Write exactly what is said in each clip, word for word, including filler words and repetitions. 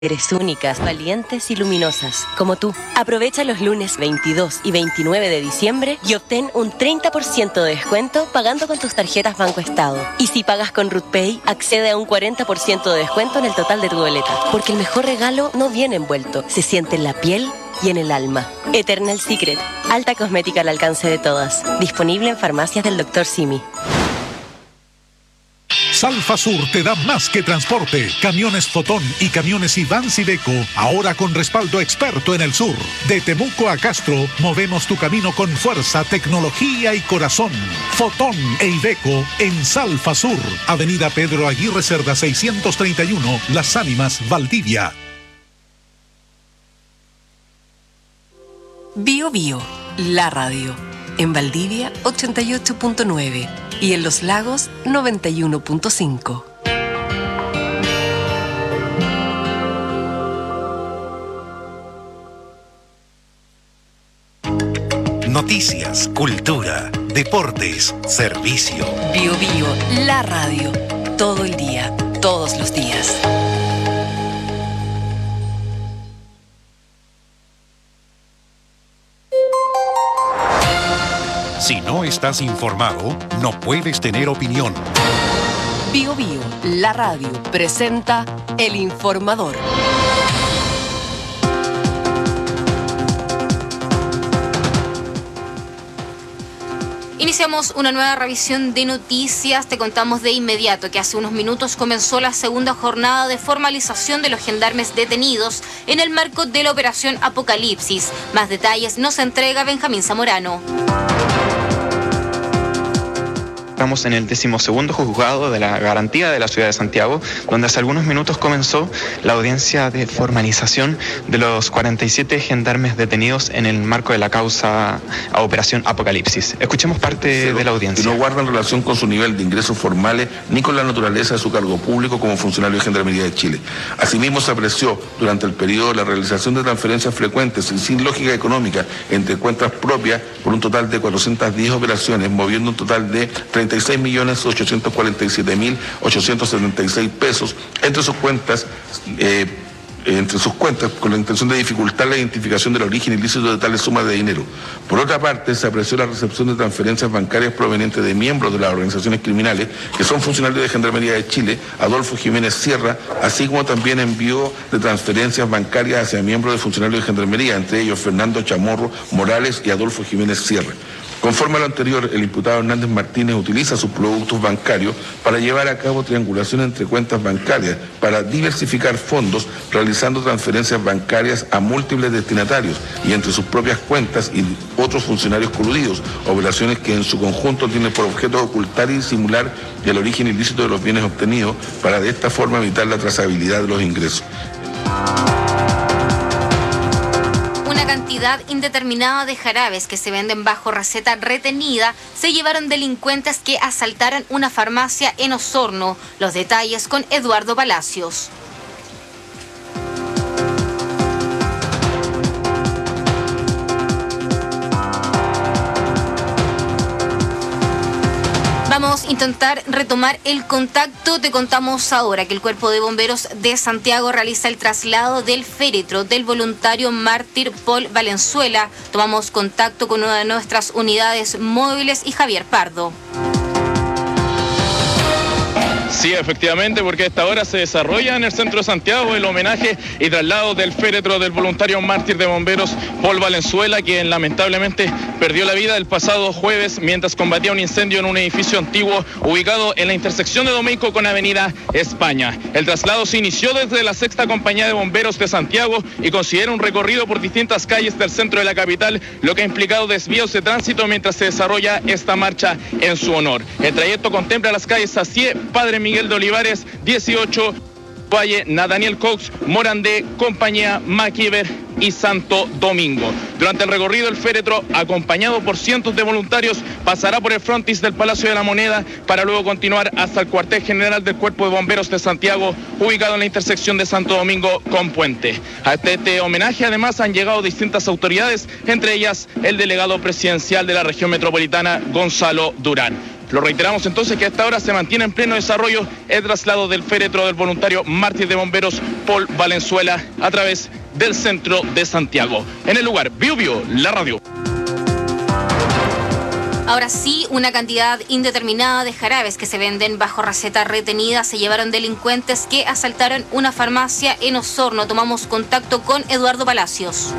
Eres únicas, valientes y luminosas, como tú. Aprovecha los lunes veintidós y veintinueve de diciembre y obtén un treinta por ciento de descuento pagando con tus tarjetas Banco Estado. Y si pagas con RutPay, accede a un cuarenta por ciento de descuento en el total de tu boleta. Porque el mejor regalo no viene envuelto, se siente en la piel y en el alma. Eternal Secret, alta cosmética al alcance de todas. Disponible en farmacias del doctor Simi. Salfa Sur te da más que transporte. Camiones Fotón y camiones Ivans Iveco, ahora con respaldo experto en el sur. De Temuco a Castro, movemos tu camino con fuerza, tecnología y corazón. Fotón e Iveco en Salfa Sur. Avenida Pedro Aguirre Cerda seiscientos treinta y uno, Las Ánimas, Valdivia. Bio Bio, la radio. En Valdivia, ochenta y ocho punto nueve. Y en Los Lagos, noventa y uno punto cinco. Noticias, cultura, deportes, servicio. Bio Bio, la radio. Todo el día, todos los días. Si no estás informado, no puedes tener opinión. Bio Bio, la radio, presenta El Informador. Iniciamos una nueva revisión de noticias. Te contamos de inmediato que hace unos minutos comenzó la segunda jornada de formalización de los gendarmes detenidos en el marco de la operación Apocalipsis. Más detalles nos entrega Benjamín Zamorano. Estamos en el decimosegundo juzgado de la garantía de la ciudad de Santiago, donde hace algunos minutos comenzó la audiencia de formalización de los cuarenta y siete gendarmes detenidos en el marco de la causa a Operación Apocalipsis. Escuchemos parte Cero, de la audiencia. Que no guardan relación con su nivel de ingresos formales ni con la naturaleza de su cargo público como funcionario de Gendarmería de Chile. Asimismo, se apreció durante el periodo la realización de transferencias frecuentes y sin lógica económica entre cuentas propias por un total de cuatrocientas diez operaciones, moviendo un total de treinta y seis millones ochocientos cuarenta y siete mil ochocientos setenta y seis pesos entre sus cuentas, eh, entre sus cuentas con la intención de dificultar la identificación del origen ilícito de tales sumas de dinero. Por otra parte, se apreció la recepción de transferencias bancarias provenientes de miembros de las organizaciones criminales que son funcionarios de Gendarmería de Chile, Adolfo Jiménez Sierra, así como también envío de transferencias bancarias hacia miembros de funcionarios de Gendarmería, entre ellos Fernando Chamorro Morales y Adolfo Jiménez Sierra. Conforme a lo anterior, el imputado Hernández Martínez utiliza sus productos bancarios para llevar a cabo triangulación entre cuentas bancarias, para diversificar fondos, realizando transferencias bancarias a múltiples destinatarios y entre sus propias cuentas y otros funcionarios coludidos, operaciones que en su conjunto tienen por objeto ocultar y disimular el origen ilícito de los bienes obtenidos, para de esta forma evitar la trazabilidad de los ingresos. Cantidad indeterminada de jarabes que se venden bajo receta retenida se llevaron delincuentes que asaltaron una farmacia en Osorno. Los detalles con Eduardo Palacios. Vamos a intentar retomar el contacto. Te contamos ahora que el Cuerpo de Bomberos de Santiago realiza el traslado del féretro del voluntario mártir Paul Valenzuela. Tomamos contacto con una de nuestras unidades móviles y Javier Pardo. Sí, efectivamente, porque a esta hora se desarrolla en el centro de Santiago el homenaje y traslado del féretro del voluntario mártir de bomberos Paul Valenzuela, quien lamentablemente perdió la vida el pasado jueves mientras combatía un incendio en un edificio antiguo ubicado en la intersección de Domeico con Avenida España. El traslado se inició desde la sexta compañía de bomberos de Santiago y considera un recorrido por distintas calles del centro de la capital, lo que ha implicado desvíos de tránsito mientras se desarrolla esta marcha en su honor. El trayecto contempla las calles Sacié, Padre Miguel de Olivares, dieciocho, Valle, Nathaniel Cox, Morandé, Compañía, Maquiver y Santo Domingo. Durante el recorrido, el féretro, acompañado por cientos de voluntarios, pasará por el frontis del Palacio de la Moneda para luego continuar hasta el cuartel general del Cuerpo de Bomberos de Santiago, ubicado en la intersección de Santo Domingo con Puente. A este homenaje además han llegado distintas autoridades, entre ellas el delegado presidencial de la región metropolitana, Gonzalo Durán. Lo reiteramos entonces que a esta hora se mantiene en pleno desarrollo el traslado del féretro del voluntario mártir de bomberos Paul Valenzuela a través del centro de Santiago. En el lugar, Bio Bio, la radio. Ahora sí, una cantidad indeterminada de jarabes que se venden bajo receta retenida se llevaron delincuentes que asaltaron una farmacia en Osorno. Tomamos contacto con Eduardo Palacios.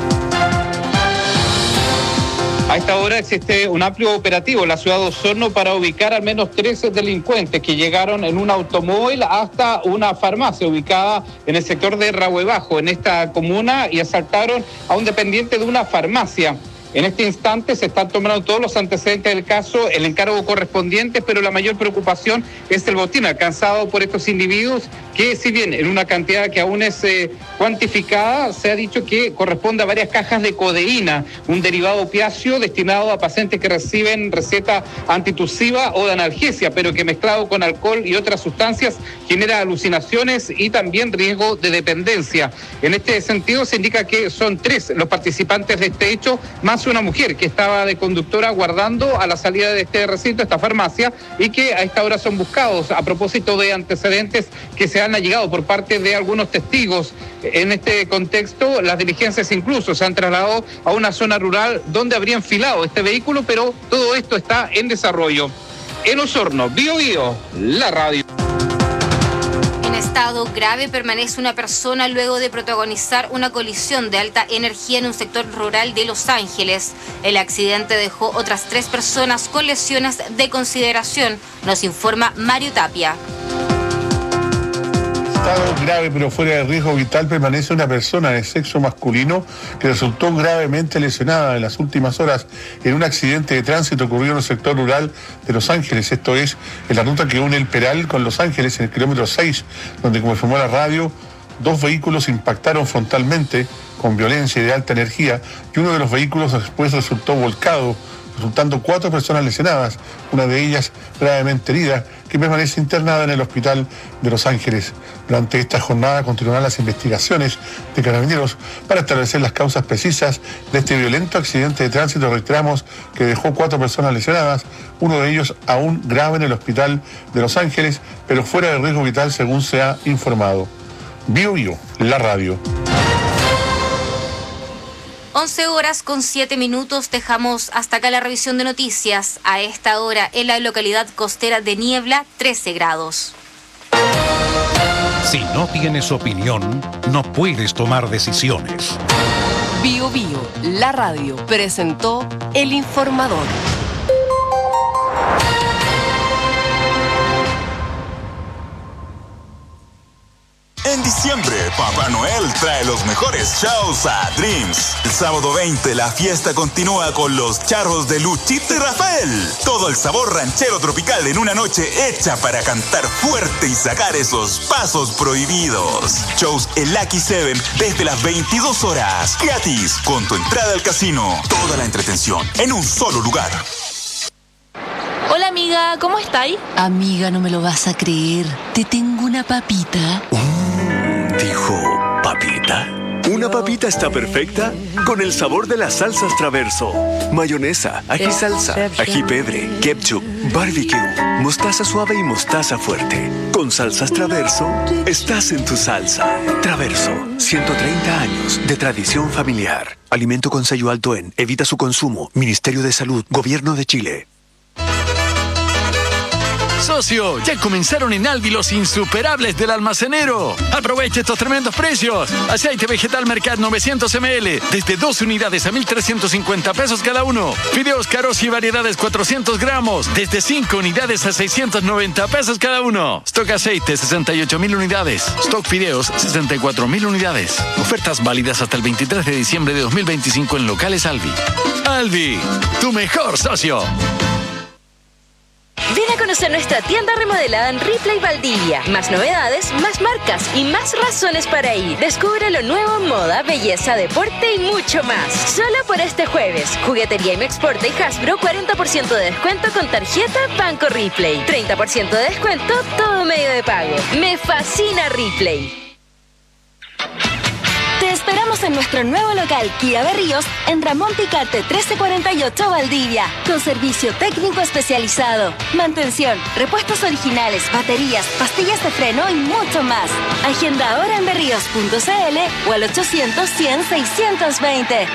A esta hora existe un amplio operativo en la ciudad de Osorno para ubicar al menos trece delincuentes que llegaron en un automóvil hasta una farmacia ubicada en el sector de Rahuebajo, en esta comuna, y asaltaron a un dependiente de una farmacia. En este instante se están tomando todos los antecedentes del caso, el encargo correspondiente, pero la mayor preocupación es el botín alcanzado por estos individuos, que si bien en una cantidad que aún es eh, cuantificada, se ha dicho que corresponde a varias cajas de codeína, un derivado opiáceo destinado a pacientes que reciben receta antitusiva o de analgesia, pero que mezclado con alcohol y otras sustancias genera alucinaciones y también riesgo de dependencia. En este sentido se indica que son tres los participantes de este hecho, más una mujer que estaba de conductora aguardando a la salida de este recinto, esta farmacia, y que a esta hora son buscados a propósito de antecedentes que se han allegado por parte de algunos testigos. En este contexto, las diligencias incluso se han trasladado a una zona rural donde habría enfilado este vehículo, pero todo esto está en desarrollo. En Osorno, Bio Bio, la radio. En estado grave permanece una persona luego de protagonizar una colisión de alta energía en un sector rural de Los Ángeles. El accidente dejó otras tres personas con lesiones de consideración, nos informa Mario Tapia. Estado grave pero fuera de riesgo vital permanece una persona de sexo masculino que resultó gravemente lesionada en las últimas horas en un accidente de tránsito ocurrido en el sector rural de Los Ángeles, esto es, en la ruta que une el Peral con Los Ángeles en el kilómetro seis, donde, como informó la radio, dos vehículos impactaron frontalmente con violencia y de alta energía y uno de los vehículos después resultó volcado, resultando cuatro personas lesionadas, una de ellas gravemente herida, que permanece internada en el hospital de Los Ángeles. Durante esta jornada continuarán las investigaciones de Carabineros para establecer las causas precisas de este violento accidente de tránsito. Reiteramos que dejó cuatro personas lesionadas, uno de ellos aún grave en el hospital de Los Ángeles, pero fuera de riesgo vital según se ha informado. Bio Bio, la radio. once horas con siete minutos, dejamos hasta acá la revisión de noticias. A esta hora en la localidad costera de Niebla, trece grados. Si no tienes opinión, no puedes tomar decisiones. Bio Bio, la radio, presentó El Informador. En diciembre, Papá Noel trae los mejores shows a Dreams. El sábado veinte, la fiesta continúa con los charros de Luchito y Rafael. Todo el sabor ranchero tropical en una noche hecha para cantar fuerte y sacar esos pasos prohibidos. Shows en Lucky Seven desde las veintidós horas. Gratis, con tu entrada al casino. Toda la entretención en un solo lugar. Hola amiga, ¿cómo estáis? Amiga, no me lo vas a creer. Te tengo una papita. Dijo, ¿papita? Una papita está perfecta con el sabor de las salsas Traverso. Mayonesa, ají salsa, ají pebre, ketchup, barbecue, mostaza suave y mostaza fuerte. Con salsas Traverso, estás en tu salsa. Traverso, ciento treinta años de tradición familiar. Alimento con sello alto en Evita su consumo. Ministerio de Salud, Gobierno de Chile. Socio, ya comenzaron en Aldi los insuperables del almacenero. Aprovecha estos tremendos precios. Aceite vegetal Mercat novecientos mililitros desde dos unidades a mil trescientos cincuenta pesos cada uno. Fideos Caros y variedades cuatrocientos gramos desde cinco unidades a seiscientos noventa pesos cada uno. Stock aceite sesenta y ocho mil unidades. Stock fideos sesenta y cuatro mil unidades. Ofertas válidas hasta el veintitrés de diciembre de dos mil veinticinco en locales Aldi. Aldi, tu mejor socio. Ven a conocer nuestra tienda remodelada en Ripley Valdivia. Más novedades, más marcas y más razones para ir. Descubre lo nuevo en moda, belleza, deporte y mucho más. Solo por este jueves. Juguetería M Exporta y Hasbro, cuarenta por ciento de descuento con tarjeta Banco Ripley. treinta por ciento de descuento, todo medio de pago. Me fascina Ripley. Te esperamos esperamos en nuestro nuevo local Kia Berríos en Ramón Picarte trece cuarenta y ocho Valdivia, con servicio técnico especializado, mantención, repuestos originales, baterías, pastillas de freno y mucho más. Agenda ahora en berríos punto c l o al ochocientos cien seiscientos veinte.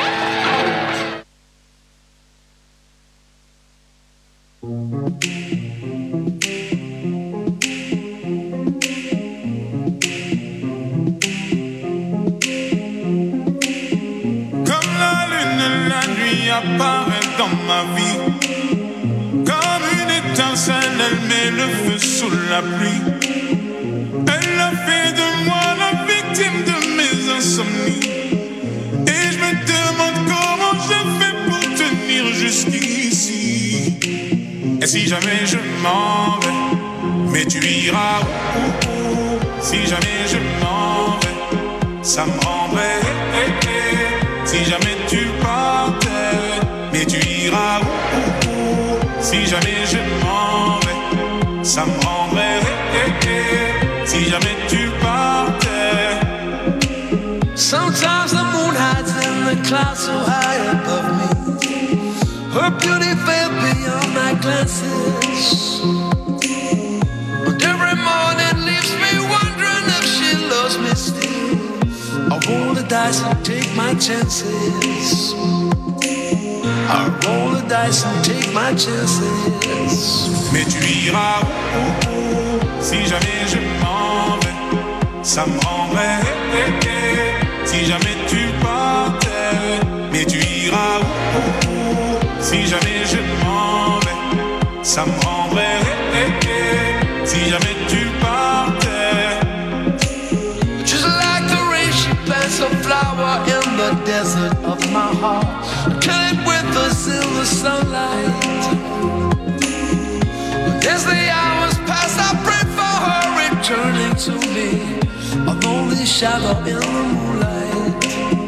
Apparaît dans ma vie comme une étincelle, elle met le feu sous la pluie. Elle a fait de moi la victime de mes insomnies. Et je me demande comment j'ai fait pour tenir jusqu'ici. Et si jamais je m'en vais, mais tu iras où, où, où. Si jamais je m'en vais, ça me rendrait eh, eh, eh. Si jamais tu partais, mais tu iras où, où, où. Si jamais je m'en vais, ça me rendrait eh, eh, eh. Si jamais tu partais. Sometimes the moon hides in the clouds so high above me. Her beauty fell beyond my glances. But every morning leaves me wondering if she loves me still. I roll the dice and take my chances. I roll the dice and take my chances. Mais tu iras où, où, où. Si jamais je m'en vais, ça me rendrait eh, eh, eh. Si jamais tu partais, mais tu iras où, où, où. Si jamais je m'en vais, ça me rendrait eh, eh, eh. Si jamais tu partais. Just like the rain, she plants a flower in the desert of my heart. Kill it with a silver sunlight. But as the hours pass, I pray for her returning to me. A lonely shadow in the moonlight.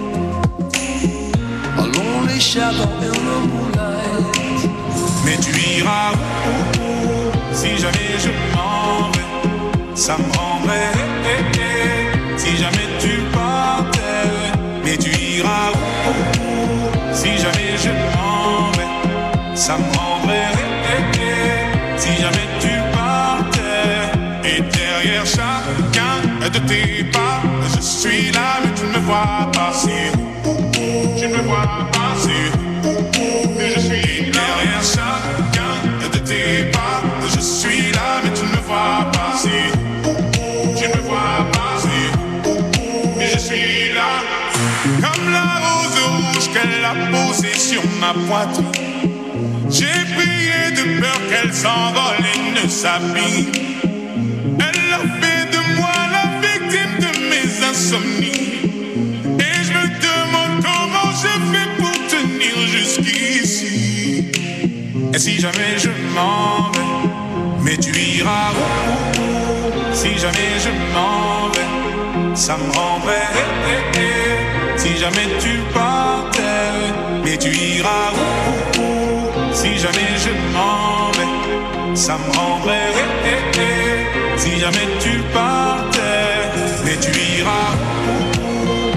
A lonely shadow in the moonlight. Mais tu iras où, où, où. Si jamais je m'en vais, ça me rendrait eh, eh, eh. Si jamais tu partais, mais tu iras où, où, où. Si jamais je m'en vais, ça me rendrait eh, eh, eh. Si jamais tu partais. Et derrière chacun de tes pas, je suis là mais tu ne me vois pas. C'est où, où, où. Tu ne me vois pas. C'est où, où, mais je suis là. Derrière chacun de tes pas, je suis là mais tu ne me vois pas. C'est où, où, où. Tu ne me vois pas. C'est où, où, mais je suis là. Comme la rose rouge qu'elle a posée sur ma poitrine, j'ai prié de peur qu'elle s'envole et ne s'abîme. Elle a fait de moi la victime de mes insomnies. Et je me demande comment j'ai fait pour tenir jusqu'ici. Et si jamais je m'en vais, mais tu iras où, où, où. Si jamais je m'en vais, ça me rendrait eh, eh, eh. Si jamais tu partais, mais tu iras où, où, où. Si jamais je m'en vais, ça me rendrait eh, eh, eh. Si jamais tu partais, mais tu iras où, où, où.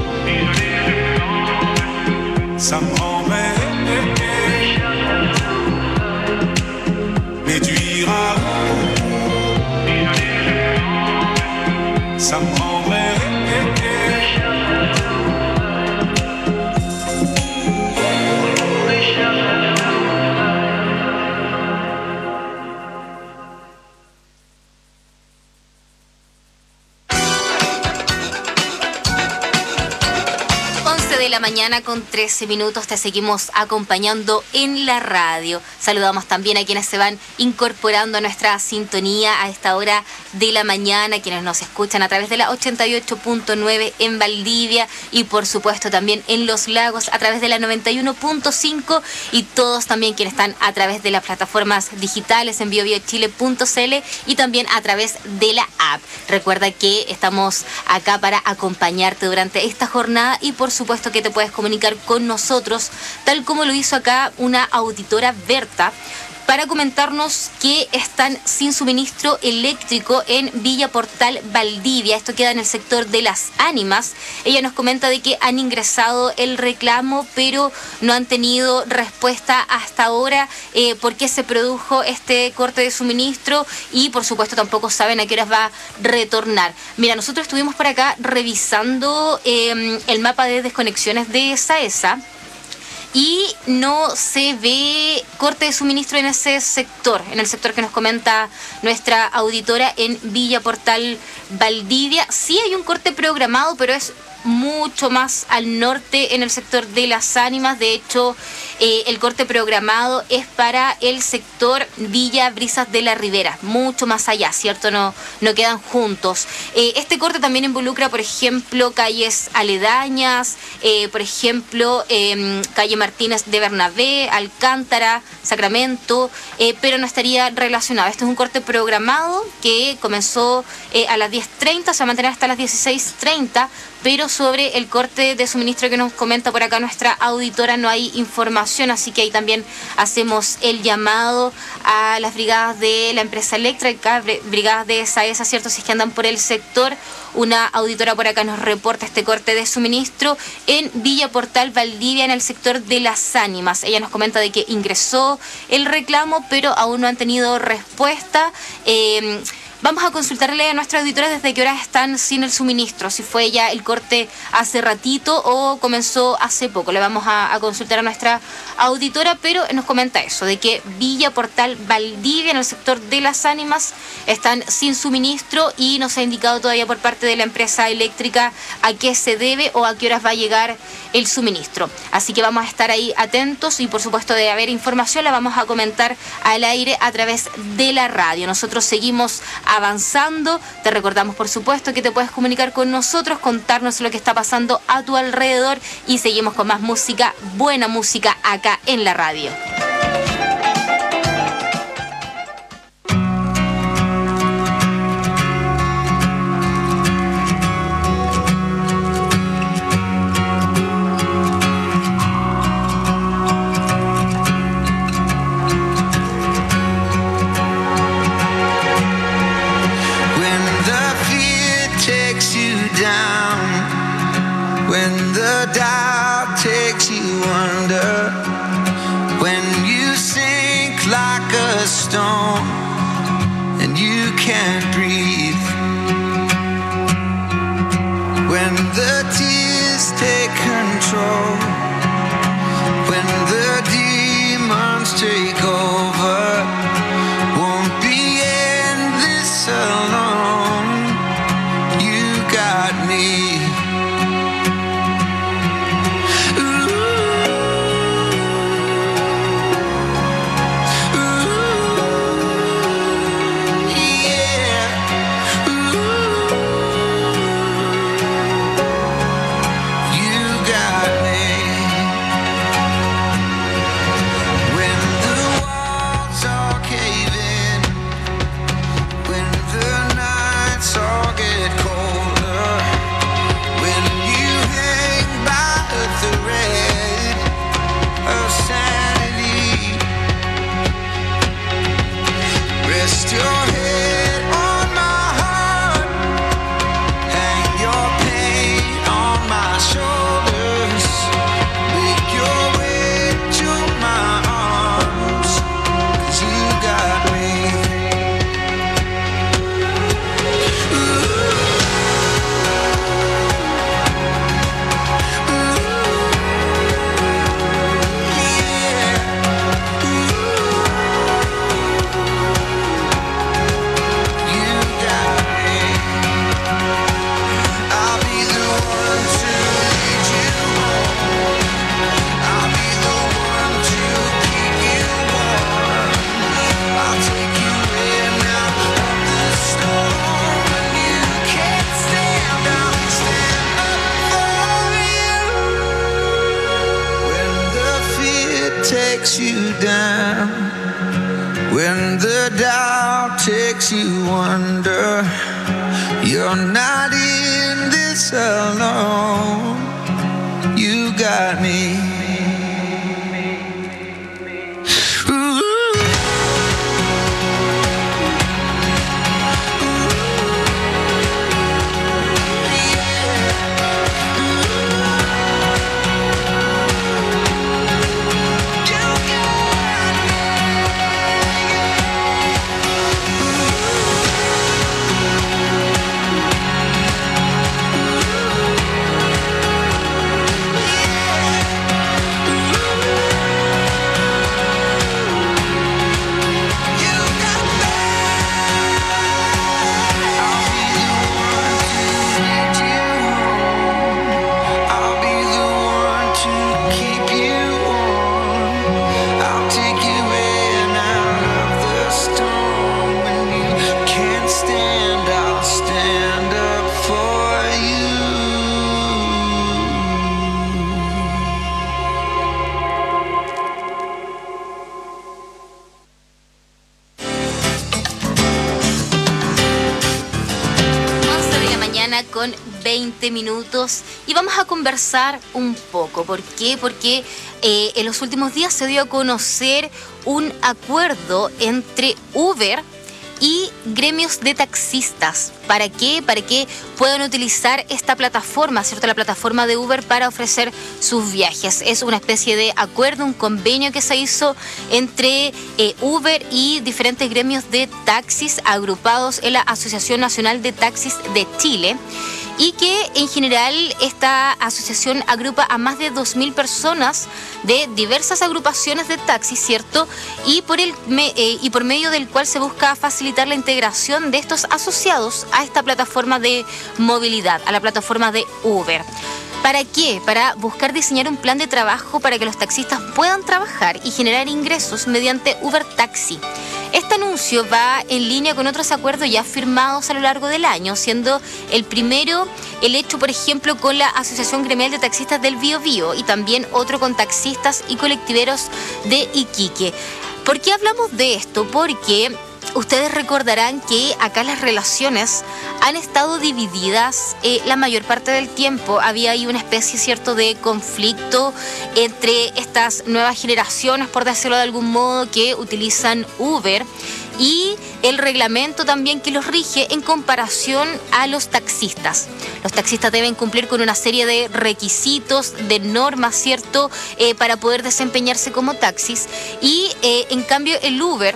Ça me rendrait eh, eh, eh. Mais tu iras où, où, où. Ça me rendrait eh, eh, eh. De la mañana con trece minutos te seguimos acompañando en la radio. Saludamos también a quienes se van incorporando a nuestra sintonía a esta hora de la mañana, quienes nos escuchan a través de la ochenta y ocho punto nueve en Valdivia y por supuesto también en Los Lagos a través de la noventa y uno punto cinco y todos también quienes están a través de las plataformas digitales en bio bio chile punto c l y también a través de la app. Recuerda que estamos acá para acompañarte durante esta jornada y por supuesto que te puedes comunicar con nosotros, tal como lo hizo acá una auditora, Berta, para comentarnos que están sin suministro eléctrico en Villa Portal Valdivia. Esto queda en el sector de Las Ánimas. Ella nos comenta de que han ingresado el reclamo, pero no han tenido respuesta hasta ahora eh, por qué se produjo este corte de suministro y por supuesto tampoco saben a qué horas va a retornar. Mira, nosotros estuvimos por acá revisando eh, el mapa de desconexiones de SAESA y no se ve corte de suministro en ese sector, en el sector que nos comenta nuestra auditora en Villa Portal Valdivia. Sí hay un corte programado, pero es mucho más al norte en el sector de Las Ánimas. De hecho, eh, el corte programado es para el sector Villa Brisas de la Ribera, mucho más allá, ¿cierto? No, no quedan juntos. Eh, este corte también involucra, por ejemplo, calles aledañas, eh, por ejemplo, eh, calle Martínez de Bernabé, Alcántara, Sacramento, eh, pero no estaría relacionado. Este es un corte programado que comenzó eh, a las diez treinta, se va a mantener hasta las dieciséis treinta, pero sobre el corte de suministro que nos comenta por acá nuestra auditora no hay información, así que ahí también hacemos el llamado a las brigadas de la empresa eléctrica, brigadas de SAESA, ¿cierto? Si es que andan por el sector. Una auditora por acá nos reporta este corte de suministro en Villa Portal Valdivia, en el sector de Las Ánimas. Ella nos comenta de que ingresó el reclamo, pero aún no han tenido respuesta. Eh, Vamos a consultarle a nuestra auditora desde qué horas están sin el suministro, si fue ya el corte hace ratito o comenzó hace poco. Le vamos a, a consultar a nuestra auditora, pero nos comenta eso, de que Villa Portal Valdivia, en el sector de Las Ánimas, están sin suministro y no se ha indicado todavía por parte de la empresa eléctrica a qué se debe o a qué horas va a llegar el suministro. Así que vamos a estar ahí atentos y por supuesto de haber información la vamos a comentar al aire a través de la radio. Nosotros seguimos avanzando. Te recordamos, por supuesto, que te puedes comunicar con nosotros, contarnos lo que está pasando a tu alrededor y seguimos con más música, buena música acá en la radio. Stone and you can't breathe, when the tears take control, when the demons take over, won't be endless alone. You got me. Takes you down, when the doubt takes you under, you're not in this alone. You got me. Ooh. veinte minutos y vamos a conversar un poco. ¿Por qué? Porque eh, en los últimos días se dio a conocer un acuerdo entre Uber y gremios de taxistas. ¿Para qué? Para que puedan utilizar esta plataforma, ¿cierto? La plataforma de Uber para ofrecer sus viajes. Es una especie de acuerdo, un convenio que se hizo entre eh, Uber y diferentes gremios de taxis agrupados en la Asociación Nacional de Taxis de Chile. Y que en general esta asociación agrupa a más de dos mil personas de diversas agrupaciones de taxis, ¿cierto? Y por, el, me, eh, y por medio del cual se busca facilitar la integración de estos asociados a esta plataforma de movilidad, a la plataforma de Uber. ¿Para qué? Para buscar diseñar un plan de trabajo para que los taxistas puedan trabajar y generar ingresos mediante Uber Taxi. Este anuncio va en línea con otros acuerdos ya firmados a lo largo del año, siendo el primero el hecho, por ejemplo, con la Asociación Gremial de Taxistas del Biobío y también otro con taxistas y colectiveros de Iquique. ¿Por qué hablamos de esto? Porque ustedes recordarán que acá las relaciones han estado divididas eh, la mayor parte del tiempo. Había ahí una especie, cierto, de conflicto entre estas nuevas generaciones, por decirlo de algún modo, que utilizan Uber y el reglamento también que los rige en comparación a los taxistas. Los taxistas deben cumplir con una serie de requisitos, de normas, ¿cierto?, eh, para poder desempeñarse como taxis y eh, en cambio el Uber,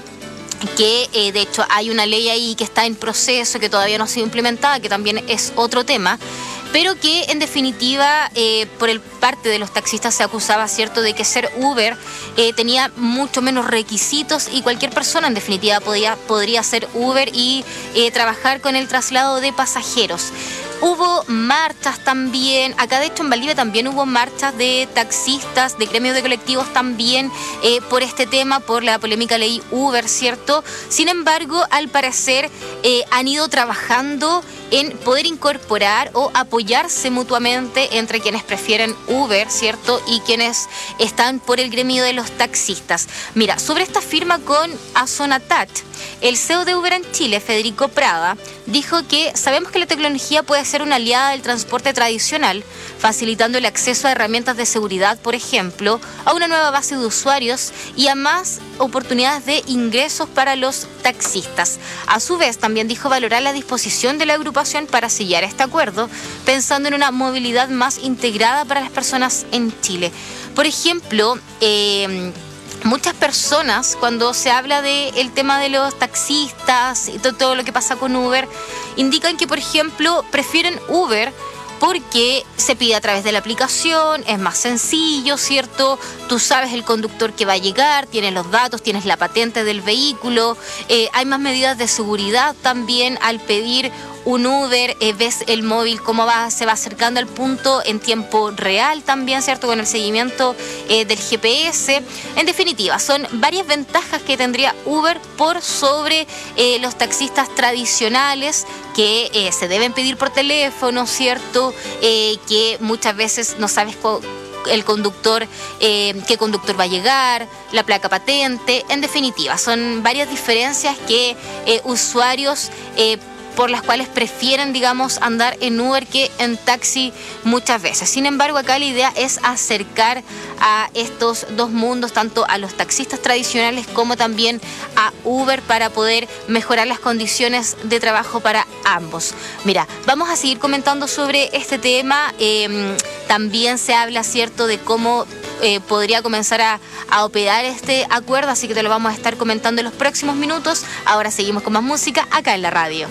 que eh, de hecho hay una ley ahí que está en proceso, que todavía no ha sido implementada, que también es otro tema, pero que en definitiva eh, por el parte de los taxistas se acusaba, ¿cierto?, de que ser Uber eh, tenía mucho menos requisitos y cualquier persona en definitiva podía, podría ser Uber y eh, trabajar con el traslado de pasajeros. Hubo marchas también, acá de hecho en Valdivia también hubo marchas de taxistas, de gremios de colectivos también eh, por este tema, por la polémica ley Uber, ¿cierto? Sin embargo, al parecer eh, han ido trabajando en poder incorporar o apoyarse mutuamente entre quienes prefieren Uber, ¿cierto?, y quienes están por el gremio de los taxistas. Mira, sobre esta firma con Azonatat, el C E O de Uber en Chile, Federico Prada, dijo que sabemos que la tecnología puede ser una aliada del transporte tradicional, facilitando el acceso a herramientas de seguridad, por ejemplo, a una nueva base de usuarios y a más oportunidades de ingresos para los taxistas. A su vez, también dijo valorar la disposición de la agrupación para sellar este acuerdo, pensando en una movilidad más integrada para las personas en Chile. Por ejemplo, eh, muchas personas, cuando se habla del tema de los taxistas y todo, todo lo que pasa con Uber, indican que, por ejemplo, prefieren Uber porque se pide a través de la aplicación, es más sencillo, ¿cierto? Tú sabes el conductor que va a llegar, tienes los datos, tienes la patente del vehículo, eh, hay más medidas de seguridad también al pedir un Uber, eh, ves el móvil cómo va, se va acercando al punto en tiempo real también, ¿cierto?, con el seguimiento eh, del G P S. En definitiva, son varias ventajas que tendría Uber por sobre eh, los taxistas tradicionales que eh, se deben pedir por teléfono, ¿cierto?, eh, que muchas veces no sabes co- el conductor, eh, qué conductor va a llegar, la placa patente. En definitiva, son varias diferencias que eh, usuarios eh, por las cuales prefieren, digamos, andar en Uber que en taxi muchas veces. Sin embargo, acá la idea es acercar a estos dos mundos, tanto a los taxistas tradicionales como también a Uber, para poder mejorar las condiciones de trabajo para ambos. Mira, vamos a seguir comentando sobre este tema. Eh, también se habla, ¿cierto?, de cómo Eh, podría comenzar a, a operar este acuerdo, así que te lo vamos a estar comentando en los próximos minutos. Ahora seguimos con más música acá en la radio.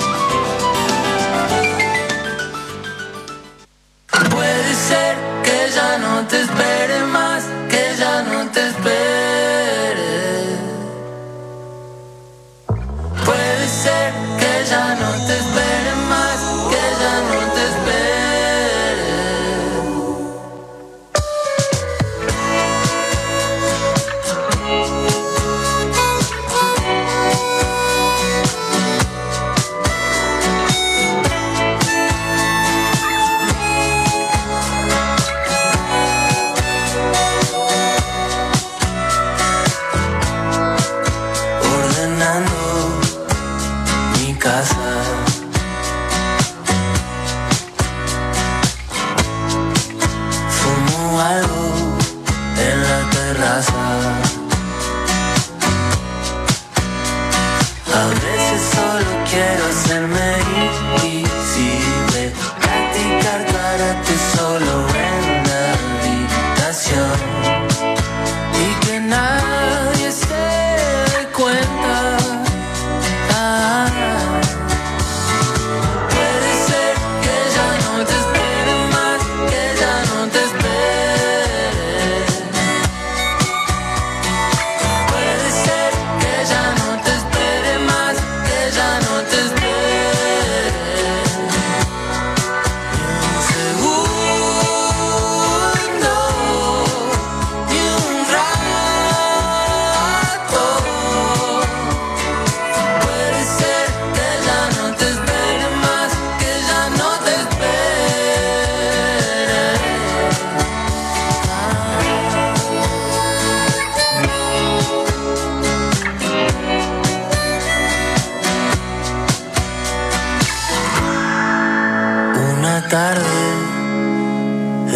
Puede ser que ya no te espere más, que ya no te espere. Puede ser que ya no te espere más, que ya no te espere.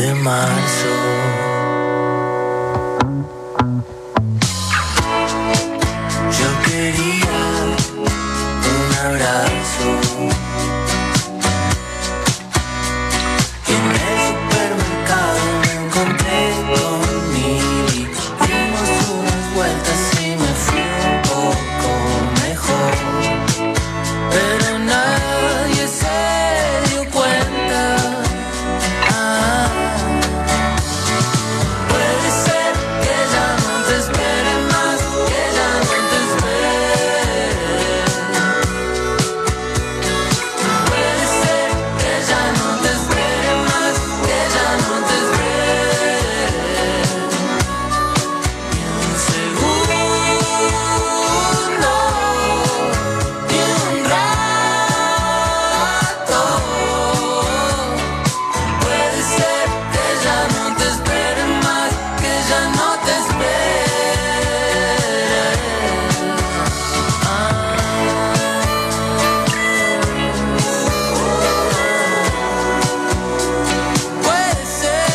de marzo. Yo quería un abrazo. Y en el supermercado me encontré con Mili. Dimos unas vueltas y me fui un poco mejor. Pero nadie se dio cuenta. Ah, puede ser que ya no te espere más, que ya no te espere. Puede ser que ya no te espere más, que ya no te espere. Ni un segundo, ni un rato. Puede ser que ya no te espere más, que ya no te espere. Puede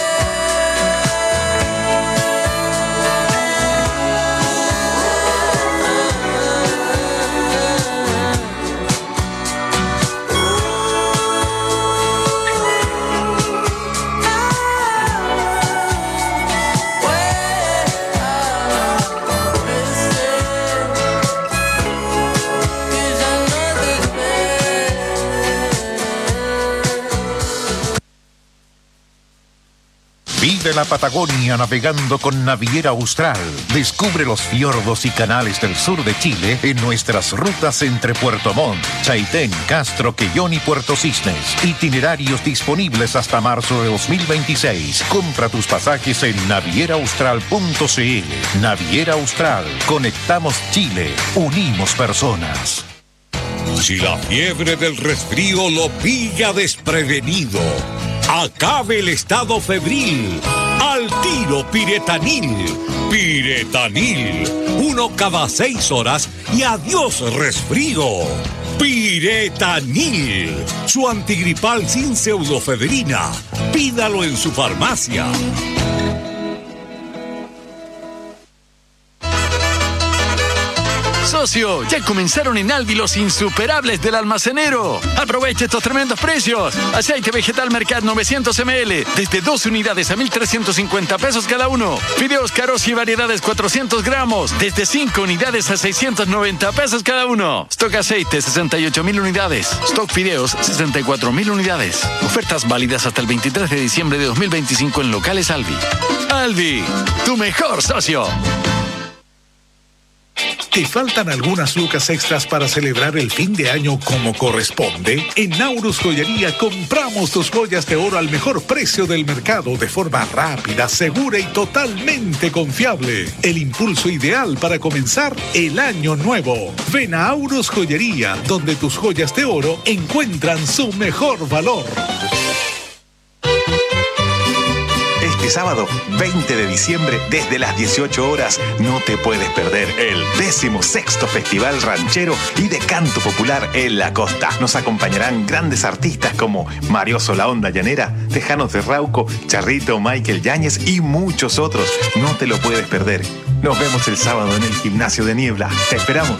Vive la Patagonia navegando con Naviera Austral. Descubre los fiordos y canales del sur de Chile en nuestras rutas entre Puerto Montt, Chaitén, Castro, Quellón y Puerto Cisnes. Itinerarios disponibles hasta marzo de dos mil veintiséis. Compra tus pasajes en naviera austral punto c l. Naviera Austral. Conectamos Chile. Unimos personas. Si la fiebre del resfrío lo pilla desprevenido, acabe el estado febril. Al tiro Piretanil. Piretanil. Uno cada seis horas y adiós resfrío. Piretanil. Su antigripal sin pseudofebrina. Pídalo en su farmacia. Socio, ya comenzaron en Albi los insuperables del almacenero. Aprovecha estos tremendos precios. Aceite vegetal Mercat novecientos mililitros desde dos unidades a mil trescientos cincuenta pesos cada uno. Fideos Caros y variedades cuatrocientos gramos desde cinco unidades a seiscientos noventa pesos cada uno. Stock aceite sesenta y ocho mil unidades. Stock fideos sesenta y cuatro mil unidades. Ofertas válidas hasta el veintitrés de diciembre de dos mil veinticinco en locales Albi. Albi, tu mejor socio. ¿Te faltan algunas lucas extras para celebrar el fin de año como corresponde? En Naurus Joyería compramos tus joyas de oro al mejor precio del mercado de forma rápida, segura y totalmente confiable. El impulso ideal para comenzar el año nuevo. Ven a Naurus Joyería, donde tus joyas de oro encuentran su mejor valor. Este sábado, veinte de diciembre, desde las dieciocho horas, no te puedes perder el decimosexto Festival Ranchero y de Canto Popular en la Costa. Nos acompañarán grandes artistas como Marioso La Onda Llanera, Tejanos de Rauco, Charrito, Michael Yáñez y muchos otros. No te lo puedes perder. Nos vemos el sábado en el Gimnasio de Niebla. Te esperamos.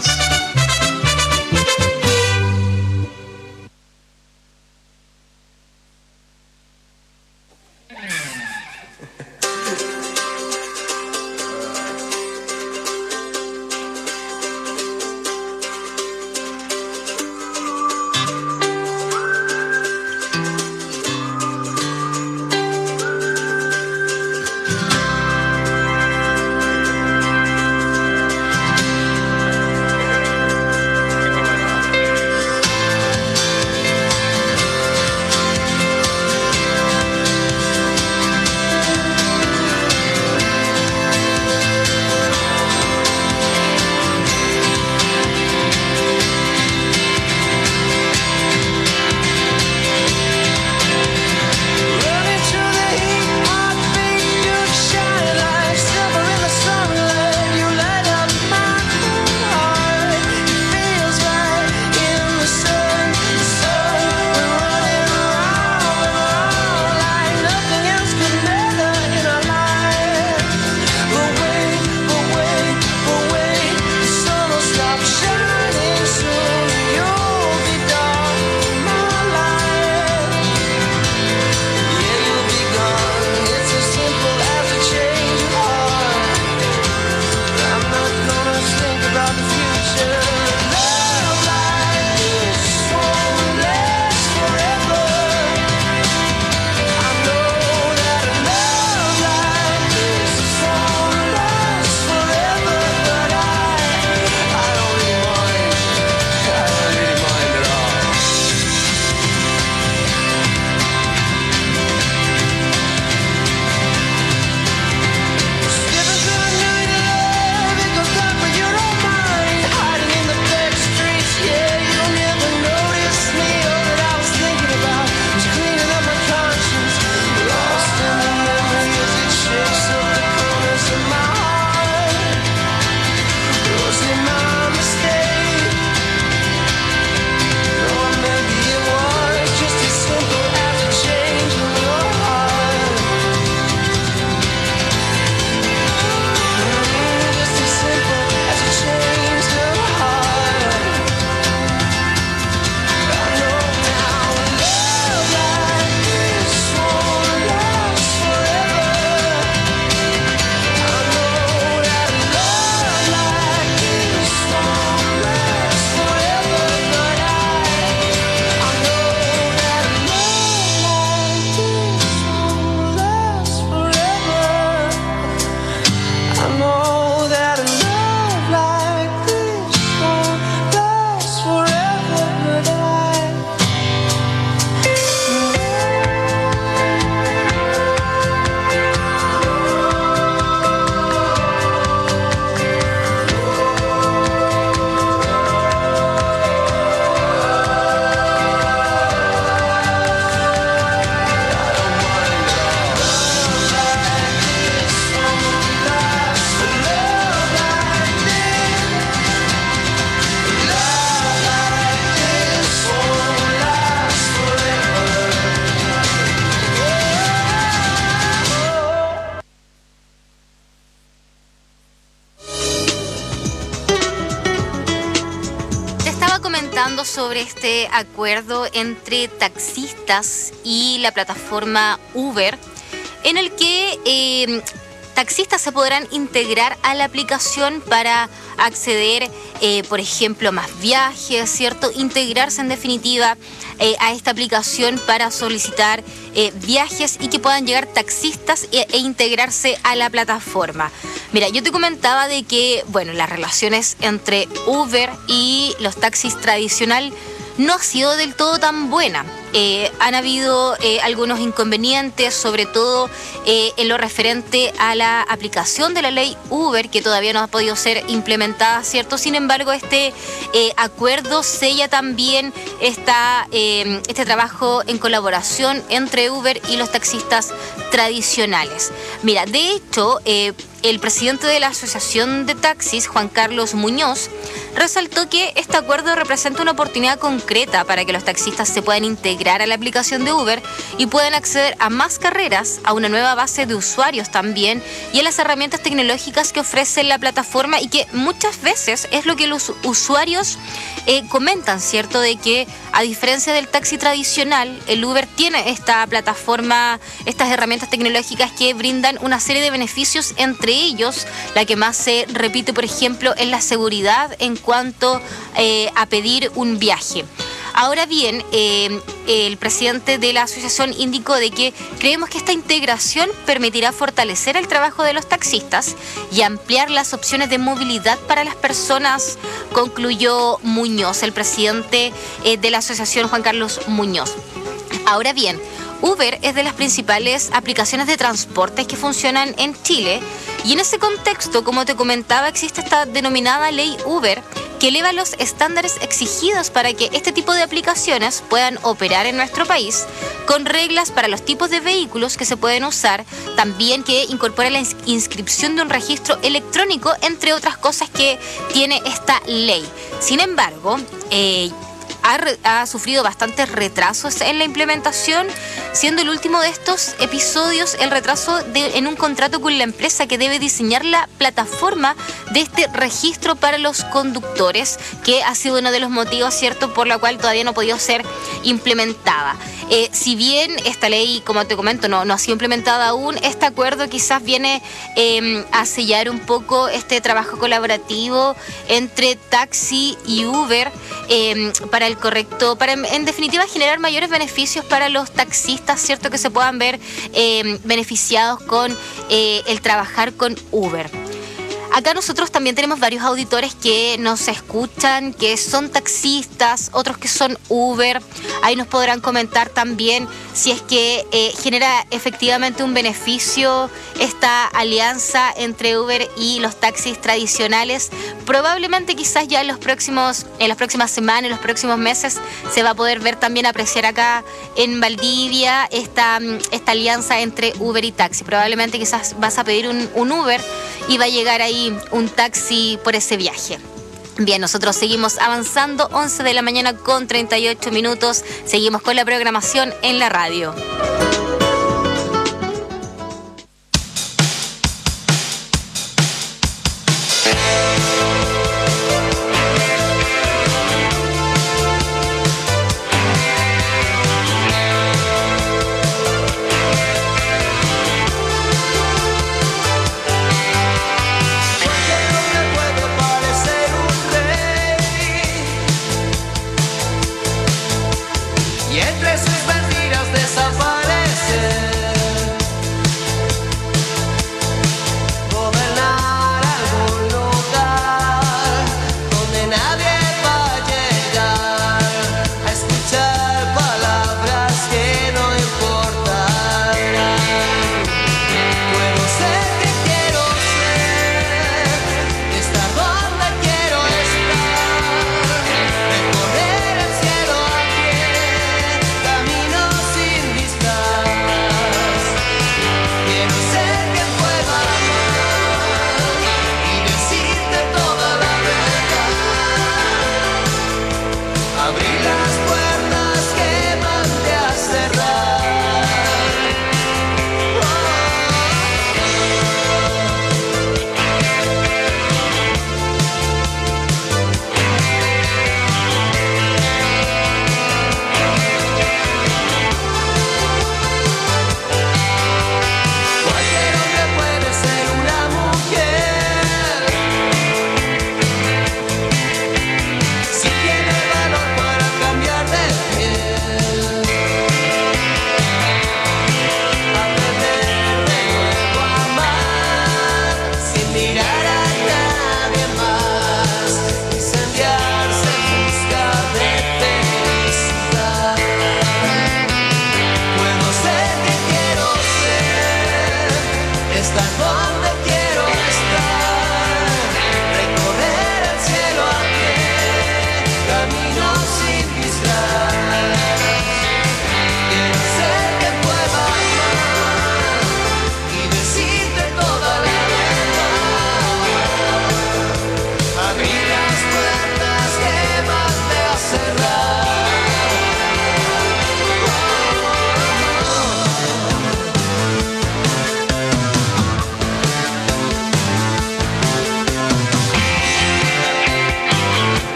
comentando sobre este acuerdo entre taxistas y la plataforma Uber, en el que eh, taxistas se podrán integrar a la aplicación para acceder, eh, por ejemplo, a más viajes, ¿cierto? Integrarse en definitiva eh, a esta aplicación para solicitar eh, viajes y que puedan llegar taxistas e, e integrarse a la plataforma. Mira, yo te comentaba de que, bueno, las relaciones entre Uber y los taxis tradicional no ha sido del todo tan buena. Eh, han habido eh, algunos inconvenientes, sobre todo eh, en lo referente a la aplicación de la ley Uber, que todavía no ha podido ser implementada, ¿cierto? Sin embargo, este eh, acuerdo sella también esta, eh, este trabajo en colaboración entre Uber y los taxistas tradicionales. Mira, de hecho, eh, el presidente de la Asociación de Taxis, Juan Carlos Muñoz, resaltó que este acuerdo representa una oportunidad concreta para que los taxistas se puedan integrar a la aplicación de Uber y puedan acceder a más carreras, a una nueva base de usuarios también y a las herramientas tecnológicas que ofrece la plataforma y que muchas veces es lo que los usuarios eh, comentan, ¿cierto? De que a diferencia del taxi tradicional, el Uber tiene esta plataforma, estas herramientas tecnológicas que brindan una serie de beneficios, entre ellos la que más se repite, por ejemplo, es la seguridad en cuanto eh, a pedir un viaje. Ahora bien, eh, el presidente de la asociación indicó de que creemos que esta integración permitirá fortalecer el trabajo de los taxistas y ampliar las opciones de movilidad para las personas, concluyó Muñoz, el presidente eh, de la asociación Juan Carlos Muñoz. Ahora bien, Uber es de las principales aplicaciones de transportes que funcionan en Chile y en ese contexto, como te comentaba, existe esta denominada ley Uber que eleva los estándares exigidos para que este tipo de aplicaciones puedan operar en nuestro país, con reglas para los tipos de vehículos que se pueden usar, también que incorpora la inscripción de un registro electrónico, entre otras cosas que tiene esta ley. Sin embargo, eh, Ha, ha sufrido bastantes retrasos en la implementación, siendo el último de estos episodios el retraso de, en un contrato con la empresa que debe diseñar la plataforma de este registro para los conductores, que ha sido uno de los motivos, ¿cierto?, por la cual todavía no ha podido ser implementada. Eh, si bien esta ley, como te comento, no, no ha sido implementada aún, este acuerdo quizás viene eh, a sellar un poco este trabajo colaborativo entre taxi y Uber eh, para el correcto, para en definitiva generar mayores beneficios para los taxistas, ¿cierto?, que se puedan ver eh, beneficiados con eh, el trabajar con Uber. Acá nosotros también tenemos varios auditores que nos escuchan, que son taxistas, otros que son Uber. Ahí nos podrán comentar también si es que eh, genera efectivamente un beneficio esta alianza entre Uber y los taxis tradicionales. Probablemente quizás ya en los próximos, en las próximas semanas, en los próximos meses, se va a poder ver también, apreciar acá en Valdivia esta, esta alianza entre Uber y taxi. Probablemente quizás vas a pedir un, un Uber y va a llegar ahí un taxi por ese viaje. Bien, nosotros seguimos avanzando, once de la mañana con treinta y ocho minutos, seguimos con la programación en la radio. Y entre sus mentiras desaparece.